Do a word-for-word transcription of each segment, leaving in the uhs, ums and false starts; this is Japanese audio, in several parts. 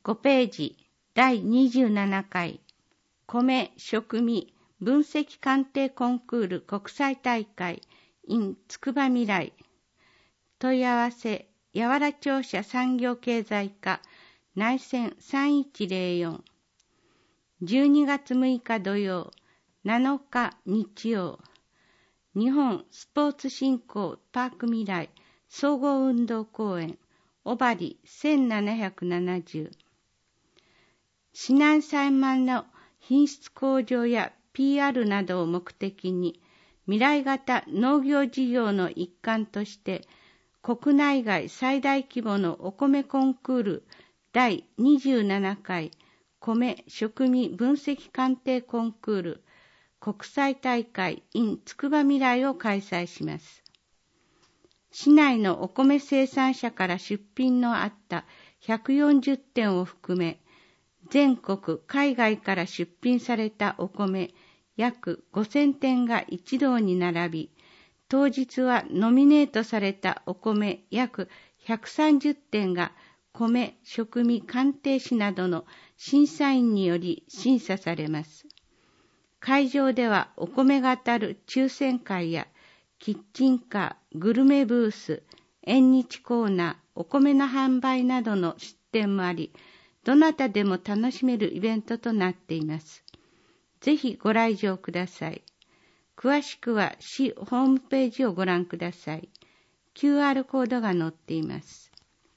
ごページだいにじゅうななかい米食味分析鑑定コンクール国際大会 in つくばみらい。問い合わせ八原庁舎産業経済課内線さんいちゼロよん。じゅうにがつむいか土曜、なのか日曜。日本スポーツ振興パーク未来総合運動公園小針せんななひゃくななじゅう。市内産米の品質向上や ピーアール などを目的に未来型農業事業の一環として国内外最大規模のお米コンクールだいにじゅうななかい米食味分析鑑定コンクール国際大会 in つくばみらいを開催します。市内のお米生産者から出品のあったひゃくよんじゅってんを含め全国海外から出品されたお米約ごせんてんが一堂に並び、当日はノミネートされたお米約ひゃくさんじゅってんが米食味鑑定士などの審査員により審査されます。会場ではお米が当たる抽選会やキッチンカー、グルメブース、縁日コーナー、お米の販売などの出店もあり、どなたでも楽しめるイベントとなっています。ぜひご来場ください。詳しくは市ホームページをご覧ください。キューアール コードが載っています。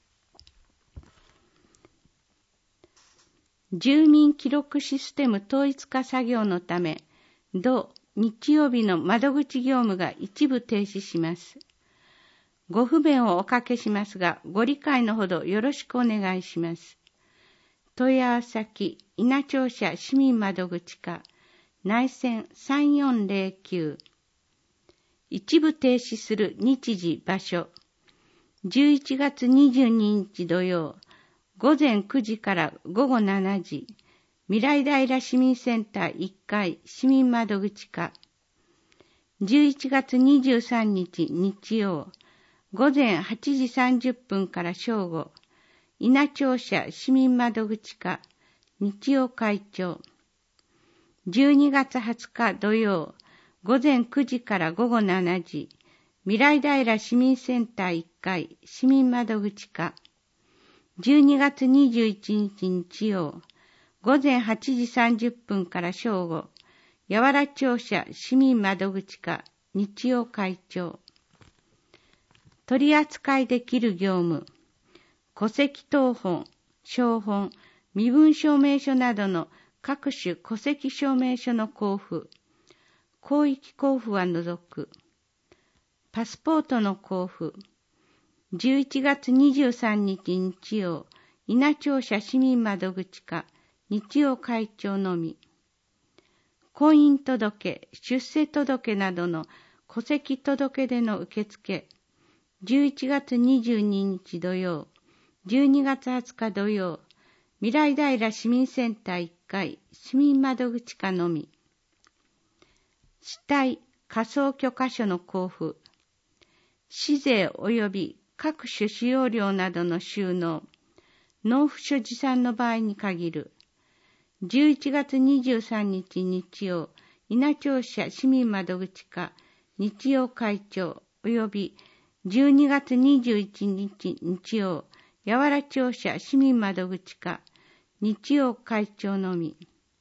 住民記録システム統一化作業のため、同日曜日の窓口業務が一部停止します。ご不便をおかけしますが、ご理解のほどよろしくお願いします。問い合わせ先、稲庁舎市民窓口課、内線さんよんゼロきゅう。一部停止する日時場所、じゅういちがつにじゅうににち土曜、ごぜんくじからごごしちじ、未来平市民センターいっかい市民窓口課、じゅういちがつにじゅうさんにち日曜、ごぜんはちじさんじゅっぷんから正午、稲庁舎市民窓口課、日曜会長。じゅうにがつはつか土曜、ごぜんくじからごごしちじ、未来平市民センターいっかい市民窓口課。じゅうにがつにじゅういちにち日曜、ごぜんはちじさんじゅっぷんから正午、八原庁舎市民窓口課、日曜会長。取り扱いできる業務、戸籍謄本、証本、身分証明書などの各種戸籍証明書の交付、広域交付は除く、パスポートの交付、じゅういちがつにじゅうさんにち日曜、稲庁舎市民窓口課、日曜会長のみ、婚姻届、出生届などの戸籍届での受付、じゅういちがつにじゅうににち土曜、じゅうにがつはつか土曜、未来平市民センターいっかい市民窓口課のみ、死体火葬許可書の交付、市税及び各種使用料などの収納、納付書持参の場合に限る、じゅういちがつにじゅうさんにち日曜、稲庁舎市民窓口課、日曜会長及びじゅうにがつにじゅういちにち日曜、八原庁舎市民窓口課、日曜会長のみ。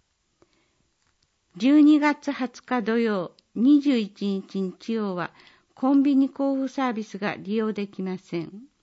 じゅうにがつはつか土曜、にじゅういちにち日曜はコンビニ交付サービスが利用できません。